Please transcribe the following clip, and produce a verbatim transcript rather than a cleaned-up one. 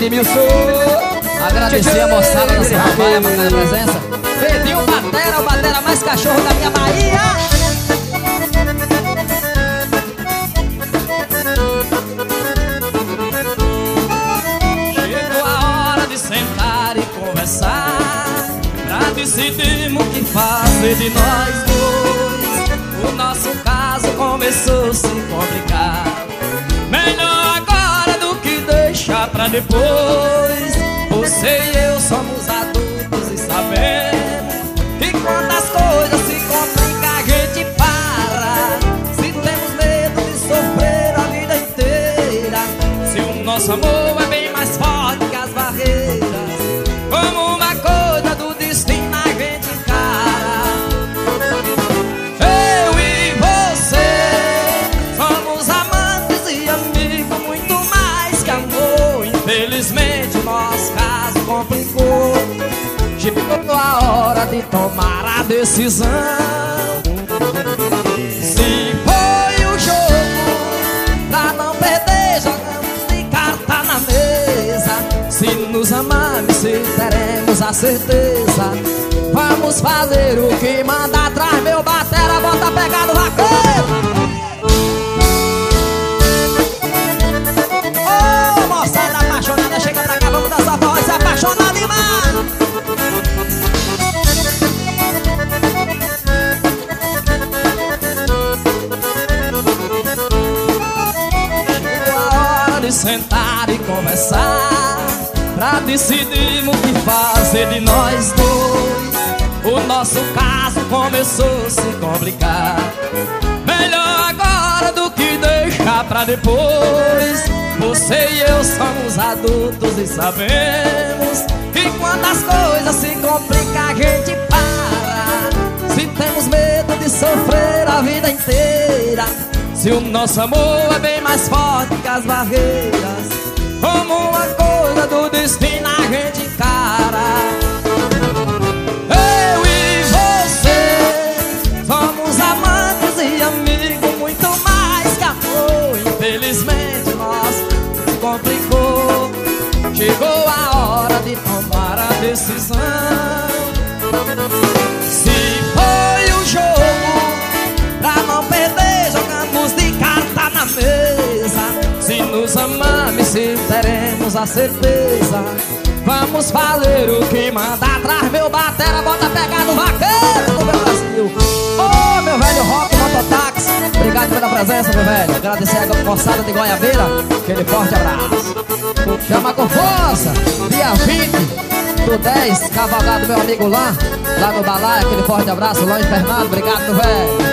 Edmilson. Agradecer a moçada da Samambaia por cada presença. Pedinho Batera, o Batera mais cachorro da minha Bahia. Chegou a hora de sentar e conversar, pra decidirmos o que fazer de nós dois. O nosso caso começou a se complicar. Melhor agora do que deixar pra depois. Você e eu somos adultos e sabemos que quando as coisas se complicam a gente para. Se temos medo de sofrer a vida inteira, se o nosso amor é bem mais forte que as barreiras, como uma coisa do destino a gente encara. Eu e você somos amantes e amigos, muito mais que amor. Infelizmente nosso caso complicou. Chegou a hora de tomar a decisão. Se foi o jogo pra não perder, jogamos de carta na mesa. Se nos amarmos, se teremos a certeza. Vamos fazer o que manda atrás, meu batera, bota a pegar no vaqueiro. Ô, moçada apaixonada, chega pra cá, vamos dançar forró, se apaixonar demais. Chegou a hora de sentar e conversar, pra decidirmos o que fazer de nós dois. O nosso caso começou a se complicar. Melhor agora do que deixar pra depois. Você e eu somos adultos e sabemos que quando as coisas se complicam a gente para. Se temos medo de sofrer a vida inteira, se o nosso amor é bem mais forte que as barreiras, como uma coisa do destino a gente encara. Eu e você somos amantes e amigos, muito mais que amor. Infelizmente nosso complicou. Chegou a hora de tomar a decisão. Se foi o jogo pra não perder, jogamos de carta na mesa. Se nos amamos, se teremos a certeza. Vamos fazer o que manda atrás, meu batera, bota pegar no vaqueiro do meu Brasil. Ô, oh, meu velho Rock Mototáxi, obrigado pela presença, meu velho. Agradecer a moçada de Goiabeira, aquele forte abraço. Chama com força, dia vinte do dez, cavalgado meu amigo lá, lá no Balaio, aquele forte abraço, Longe Fernando, obrigado, meu velho.